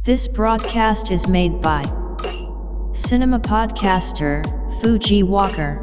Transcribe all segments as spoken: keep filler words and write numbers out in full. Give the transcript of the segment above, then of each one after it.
This broadcast is made by cinema podcaster Fuji Walker.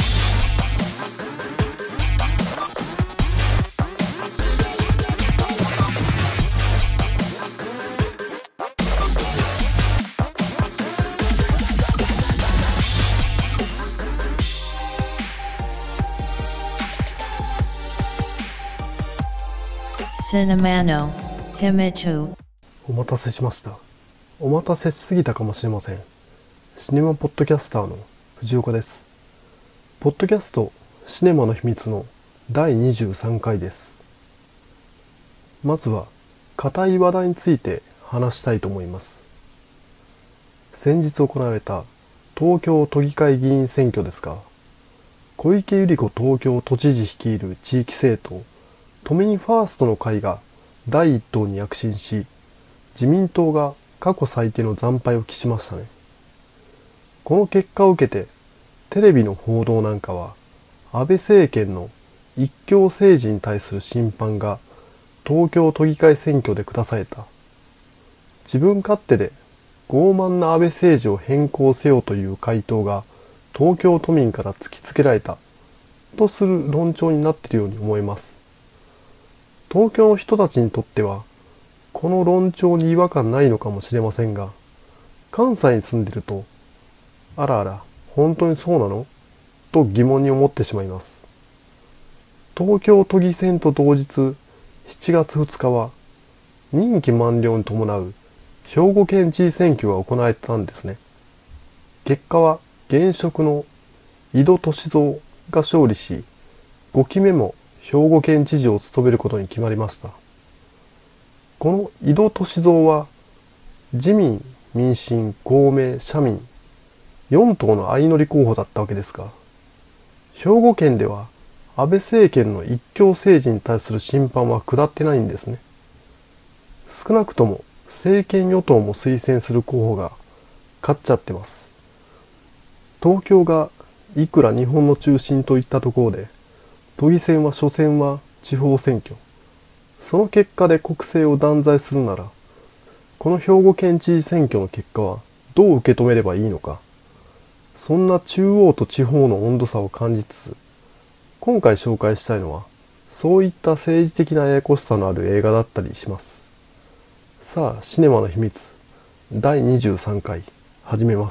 Cinemano Himitu。 お待たせしました。お待たせしすぎたかもしれません。シネマポッドキャスターの藤岡です。ポッドキャストシネマの秘密のだいにじゅうさんかいです。まずは固い話題について話したいと思います。先日行われた東京都議会議員選挙ですが、小池百合子東京都知事率いる地域政党都民ファーストの会がだいいっ党に躍進し、自民党が過去最低の惨敗を喫しましたね。この結果を受けてテレビの報道なんかは、安倍政権の一強政治に対する審判が東京都議会選挙で下された。自分勝手で傲慢な安倍政治を変更せよという回答が東京都民から突きつけられたとする論調になっているように思います。東京の人たちにとってはこの論調に違和感ないのかもしれませんが、関西に住んでいると、あらあら本当にそうなのと疑問に思ってしまいます。東京都議選と同日しちがつふつかは任期満了に伴う兵庫県知事選挙が行われたんですね。結果は現職の井戸俊三が勝利し、ごきめも兵庫県知事を務めることに決まりました。この井戸俊三は自民、民進、公明、社民よん党の相乗り候補だったわけですが、兵庫県では安倍政権の一強政治に対する審判は下ってないんですね。少なくとも政権与党も推薦する候補が勝っちゃってます。東京がいくら日本の中心といったところで、都議選は所詮は地方選挙。その結果で国政を断罪するなら、この兵庫県知事選挙の結果はどう受け止めればいいのか。そんな中央と地方の温度差を感じつつ、今回紹介したいのは、そういった政治的なややこしさのある映画だったりします。さあ、シネマの秘密だいにじゅうさんかい始めます。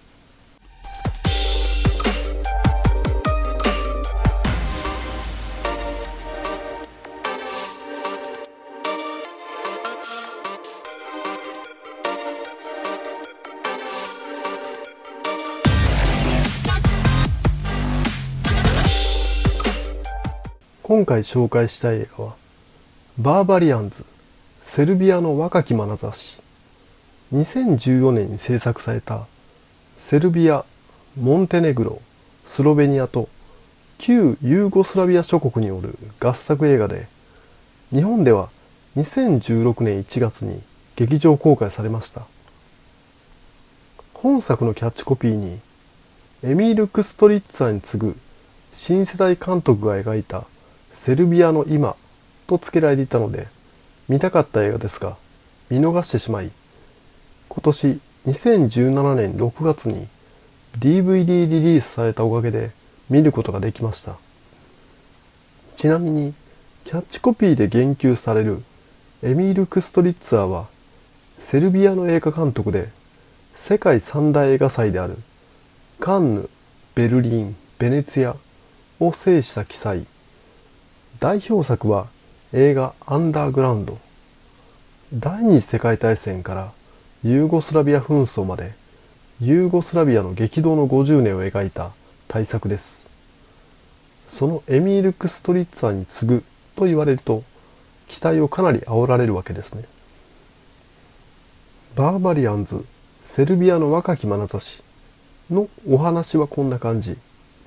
今回紹介したい映画はバーバリアンズ、セルビアの若き眼差し。にせんじゅうよねんに制作されたセルビア、モンテネグロ、スロベニアと旧ユーゴスラビア諸国による合作映画で、日本ではにせんじゅうろくねんいちがつに劇場公開されました。本作のキャッチコピーにエミール・クストリッツァに次ぐ新世代監督が描いたセルビアの今と付けられていたので、見たかった映画ですが見逃してしまい、今年にせんじゅうななねんろくがつに ディーブイディー リリースされたおかげで見ることができました。ちなみにキャッチコピーで言及されるエミール・クストリッツァーはセルビアの映画監督で、世界三大映画祭であるカンヌ、ベルリン、ベネツィアを制した奇才。代表作は映画アンダーグラウンド。第二次世界大戦からユーゴスラビア紛争までユーゴスラビアの激動のごじゅうねんを描いた大作です。そのエミール・クストリッツァに次ぐと言われると期待をかなり煽られるわけですね。バーバリアンズ、セルビアの若き眼差しのお話はこんな感じ。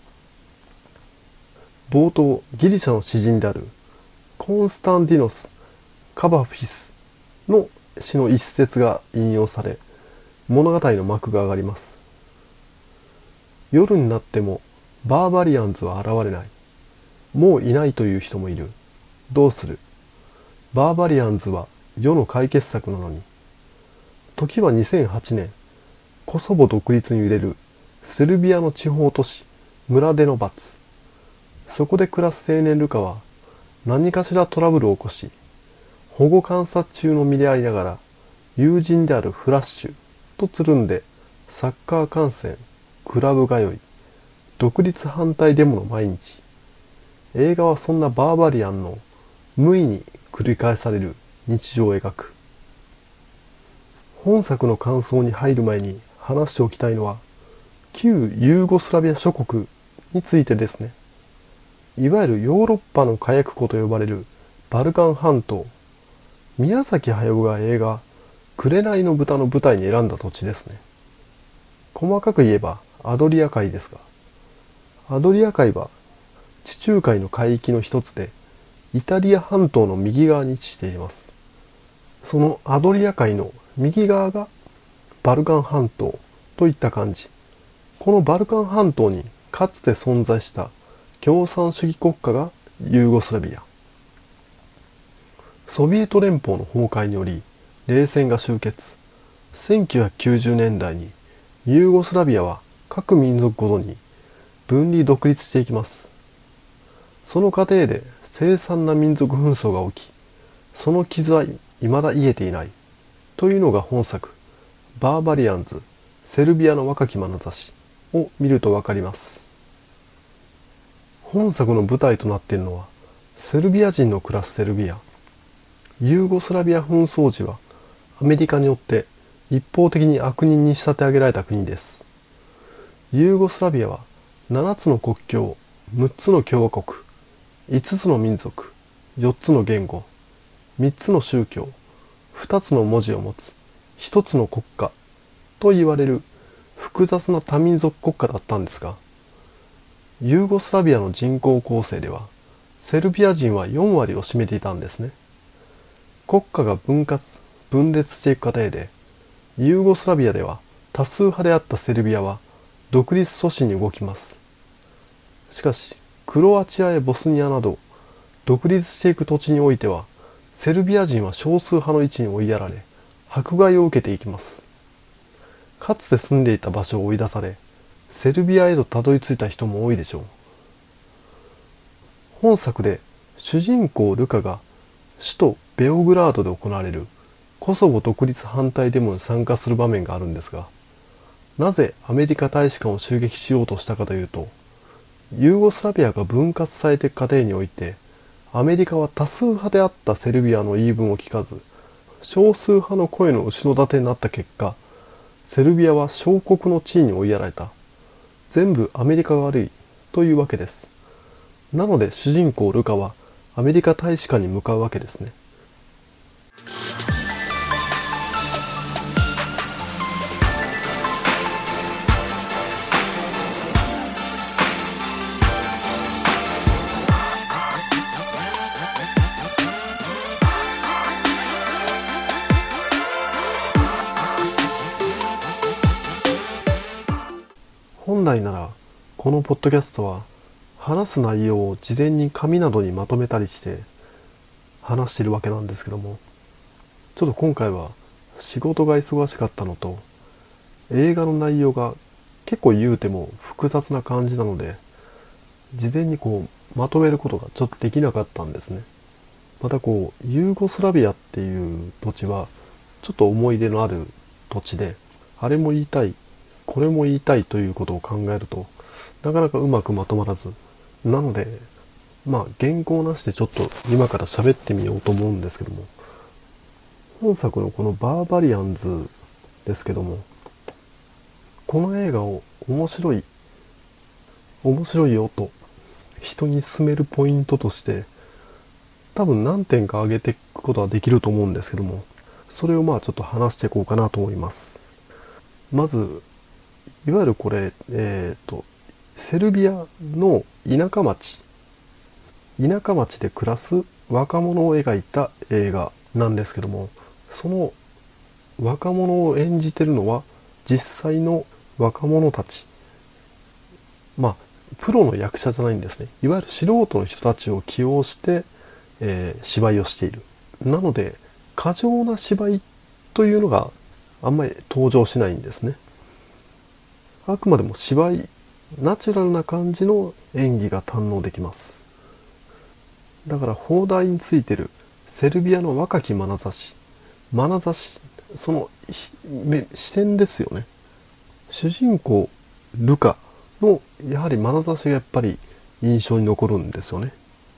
冒頭、ギリシャの詩人であるコンスタンティノス・カバフィスの詩の一節が引用され、物語の幕が上がります。夜になってもバーバリアンズは現れない。もういないという人もいる。どうする？バーバリアンズは世の解決策なのに。 時はにせんはちねん、コソボ独立に揺れるセルビアの地方都市ムラデノバツ。そこで暮らす青年ルカは何かしらトラブルを起こし、保護観察中の身でありながら友人であるフラッシュとつるんでサッカー観戦、クラブ通い、独立反対デモの毎日。映画はそんなバーバリアンの無意に繰り返される日常を描く。本作の感想に入る前に話しておきたいのは、旧ユーゴスラビア諸国についてですね。いわゆるヨーロッパの火薬庫と呼ばれるバルカン半島。宮崎駿が映画紅の豚の舞台に選んだ土地ですね。細かく言えばアドリア海ですが、アドリア海は地中海の海域の一つで、イタリア半島の右側に位置しています。そのアドリア海の右側がバルカン半島といった感じ。このバルカン半島にかつて存在した共産主義国家がユーゴスラビア。ソビエト連邦の崩壊により冷戦が終結。せんきゅうひゃくきゅうじゅうねんだいにユーゴスラビアは各民族ごとに分離独立していきます。その過程で凄惨な民族紛争が起き、その傷は未だ癒えていないというのが本作バーバリアンズ・セルビアの若き眼差しを見るとわかります。本作の舞台となっているのはセルビア人の暮らすセルビア。ユーゴスラビア紛争時はアメリカによって一方的に悪人に仕立て上げられた国です。ユーゴスラビアはななつの国境、むっつの共和国、いつつの民族、よっつの言語、みっつの宗教、ふたつの文字を持つひとつの国家と言われる複雑な多民族国家だったんですが、ユーゴスラビアの人口構成ではセルビア人はよんわりを占めていたんですね。国家が分割、分裂していく過程で、ユーゴスラビアでは多数派であったセルビアは独立阻止に動きます。しかし、クロアチアやボスニアなど独立していく土地においては、セルビア人は少数派の位置に追いやられ、迫害を受けていきます。かつて住んでいた場所を追い出され、セルビアへとたどり着いた人も多いでしょう。本作で主人公ルカが首都ベオグラードで行われるコソボ独立反対デモに参加する場面があるんですが、なぜアメリカ大使館を襲撃しようとしたかというと、ユーゴスラビアが分割されていく過程において、アメリカは多数派であったセルビアの言い分を聞かず、少数派の声の後ろ盾になった結果、セルビアは小国の地位に追いやられた。全部アメリカが悪いというわけです。なので主人公ルカはアメリカ大使館に向かうわけですね。本来ならこのポッドキャストは話す内容を事前に紙などにまとめたりして話しているわけなんですけども、ちょっと今回は仕事が忙しかったのと、映画の内容が結構言うても複雑な感じなので、事前にこうまとめることがちょっとできなかったんですね。またこうユーゴスラビアっていう土地はちょっと思い出のある土地で、あれも言いたいこれも言いたいということを考えるとなかなかうまくまとまらず、なのでまあ原稿なしでちょっと今から喋ってみようと思うんですけども、本作のこのバーバリアンズですけども、この映画を面白い面白いよと人に勧めるポイントとして多分何点か挙げていくことはできると思うんですけども、それをまあちょっと話していこうかなと思います。まずいわゆるこれ、えっと、セルビアの田舎町、田舎町で暮らす若者を描いた映画なんですけども、その若者を演じてるのは実際の若者たち。まあ、プロの役者じゃないんですね。いわゆる素人の人たちを起用して、えー、芝居をしている。なので、過剰な芝居というのがあんまり登場しないんですね。あくまでも芝居、ナチュラルな感じの演技が堪能できます。だから放題についてるセルビアの若き眼差し、眼差し、その視線ですよね。主人公ルカのやはり眼差しがやっぱり印象に残るんですよね。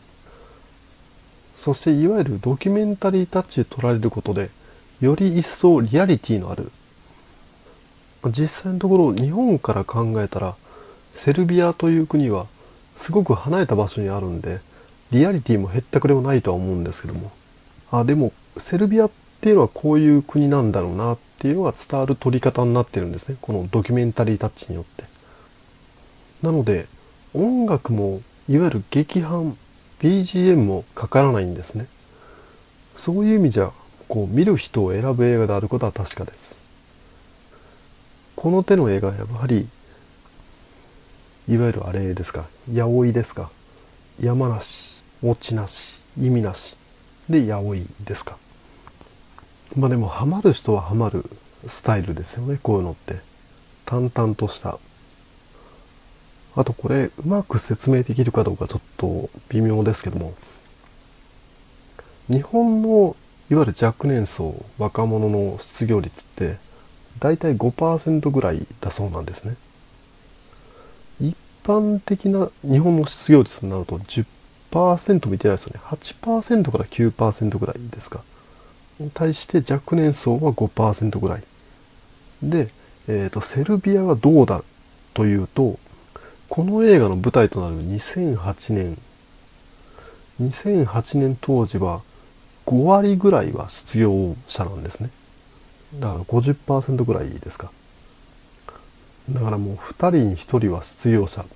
そしていわゆるドキュメンタリータッチで撮られることで、より一層リアリティのある、実際のところ日本から考えたらセルビアという国はすごく離れた場所にあるんで、リアリティもへったくれもないとは思うんですけども、あでもセルビアっていうのはこういう国なんだろうなっていうのが伝わる撮り方になってるんですね、このドキュメンタリータッチによって。なので音楽もいわゆる劇伴 ビージーエム もかからないんですね。そういう意味じゃこう見る人を選ぶ映画であることは確かです。この手の映画はやはりいわゆるあれですか、八百いですか、山なし、オチなし、意味なしで八百いですか。まあでもハマる人はハマるスタイルですよね、こういうのって。淡々とした。あとこれうまく説明できるかどうかちょっと微妙ですけども、日本のいわゆる若年層、若者の失業率ってだいたい ごパーセント ぐらいだそうなんですね。一般的な日本の失業率になると じゅっパーセント 見てないですよね。はちパーセント から きゅうパーセント ぐらいですか。に対して若年層は ごパーセント ぐらい。で、えーと、セルビアはどうだというと、この映画の舞台となるにせんはちねん、にせんはちねん当時はごわりぐらいは失業者なんですね。だから ごじゅっパーセント ぐらいですか。だからもうふたりにひとりは失業者。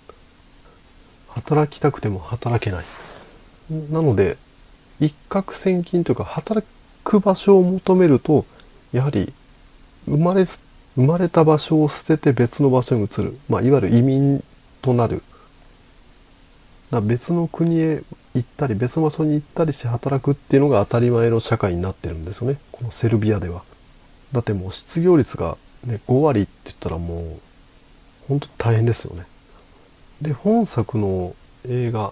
働きたくても働けない。なので、一攫千金というか働く場所を求めると、やはり生まれ、生まれた場所を捨てて別の場所に移る。まあ、いわゆる移民となる。だ別の国へ行ったり、別の場所に行ったりして働くっていうのが当たり前の社会になってるんですよね。このセルビアでは。だってもう失業率が、ね、ごわりって言ったらもう、本当に大変ですよね。で、本作の映画、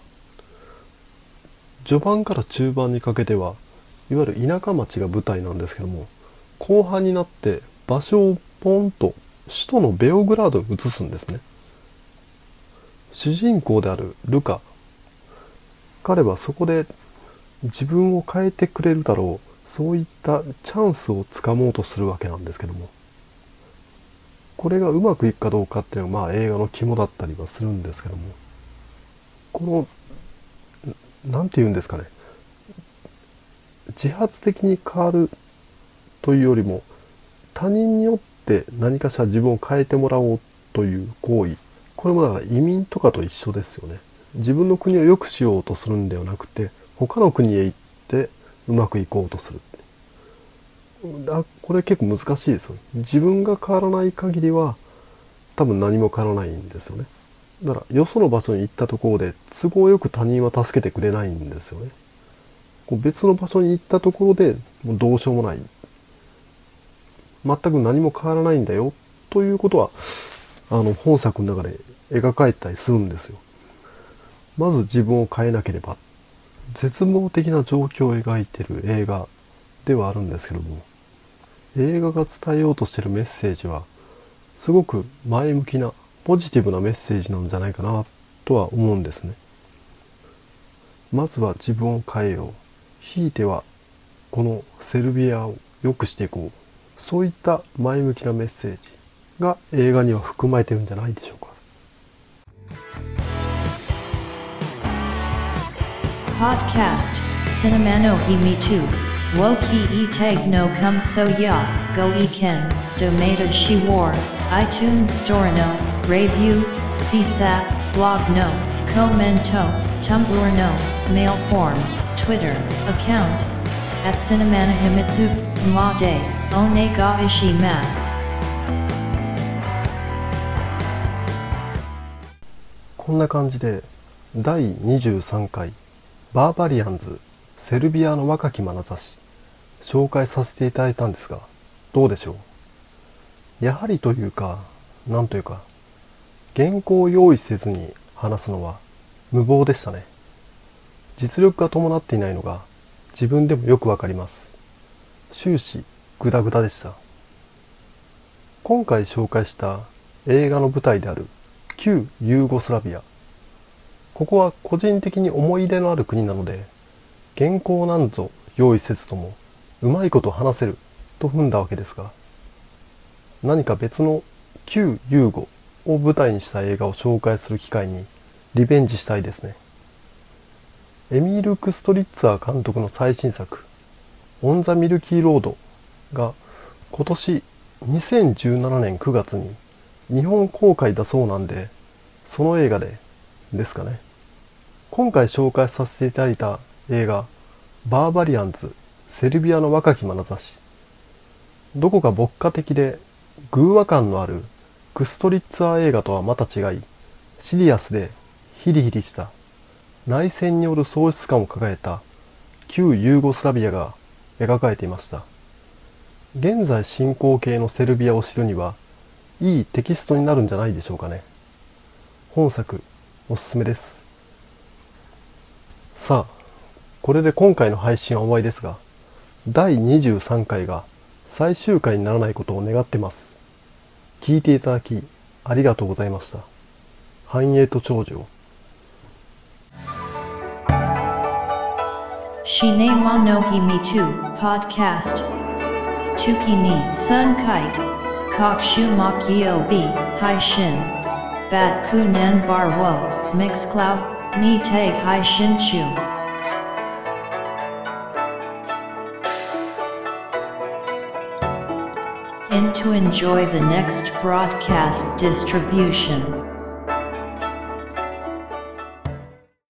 序盤から中盤にかけてはいわゆる田舎町が舞台なんですけども、後半になって場所をポンと首都のベオグラードに移すんですね。主人公であるルカ、彼はそこで自分を変えてくれるだろう、そういったチャンスをつかもうとするわけなんですけども、これがうまくいくかどうかっていうのはまあ映画の肝だったりはするんですけども、このなんて言うんですかね、自発的に変わるというよりも他人によって何かしら自分を変えてもらおうという行為、これもだから移民とかと一緒ですよね。自分の国を良くしようとするんではなくて、他の国へ行ってうまくいこうとする。あ、これ結構難しいですよね。自分が変わらない限りは多分何も変わらないんですよね。だからよその場所に行ったところで都合よく他人は助けてくれないんですよね。こう別の場所に行ったところでもうどうしようもない、全く何も変わらないんだよということはあの本作の中で描かれたりするんですよ。まず自分を変えなければ。絶望的な状況を描いている映画ではあるんですけども、映画が伝えようとしているメッセージはすごく前向きなポジティブなメッセージなんじゃないかなとは思うんですね。まずは自分を変えよう、ひいてはこのセルビアを良くしていこう、そういった前向きなメッセージが映画には含まれてるんじゃないでしょうか。 Podcast Cinema no Himi two Woki e tag no come so ya go e ken Domata shi war iTunes Store no Review C S A T Blog no Commento Tumblr no Mail form Twitter account at Cinemana Himitsu Ma de One ga ishimasu。 こんな感じでだいにじゅうさんかいバーバリアンズセルビアの若き眼差し紹介させていただいたんですが、 どうでしょう。やはりというか、なんというか、原稿を用意せずに話すのは無謀でしたね。実力が伴っていないのが自分でもよくわかります。終始グダグダでした。今回紹介した映画の舞台である旧ユーゴスラビア。ここは個人的に思い入れのある国なので、原稿なんぞ用意せずともうまいこと話せると踏んだわけですが、何か別の旧ユーゴを舞台にした映画を紹介する機会にリベンジしたいですね。エミール・クストリッツァー監督の最新作オン・ザ・ミルキー・ロードが今年にせんじゅうななねんくがつに日本公開だそうなんで、その映画でですかね。今回紹介させていただいた映画バーバリアンズセルビアの若き眼差し、どこか牧歌的で偶話感のあるクストリッツァー映画とはまた違い、シリアスでヒリヒリした内戦による喪失感を抱えた旧ユーゴスラビアが描かれていました。現在進行形のセルビアを知るにはいいテキストになるんじゃないでしょうかね。本作おすすめです。さあ、これで今回の配信は終わりですが、だいにじゅうさんかいが最終回にならないことを願ってます。聞いていただきありがとうございました。繁栄と長寿を。 Shinema no Himi two Podcast Tuki ni Sun Kite Kokshu Makio B Hai Shin Bat Kunan Bar Wo Mixcloud Ni Te Hai Shin Chu In to enjoy the next broadcast distribution.